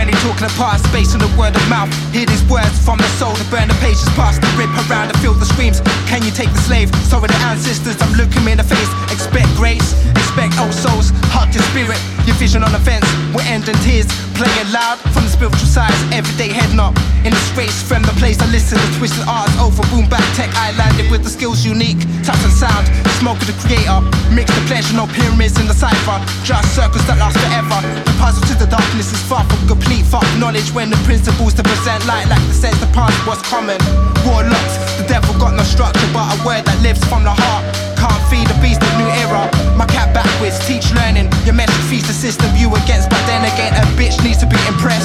barely talking apart, space on the word of mouth. Hear these words from the soul, to burn the pages past, to rip around and feel the screams. Can you take the slave? Sorry, the ancestors, I'm looking me in the face. Expect grace, expect old souls, hug your spirit. Your vision on the fence will end in tears. Playing loud from the spiritual sides, everyday heading up. In the space, from the place I listen to twisted arts over boom back tech. I landed with the skills unique, touch and sound, smoke of the creator. Mix the pleasure, no pyramids in the cipher. Just circles that last forever. The puzzle to the darkness is far from complete. Fuck knowledge when the principles to present light like the sense the past was common. Warlocks, the devil got no structure, but a word that lives from the heart. Can't feed a beast of new era. My cat backwards, teach learning. Your message feeds the system you against, but then again a bitch needs to be impressed.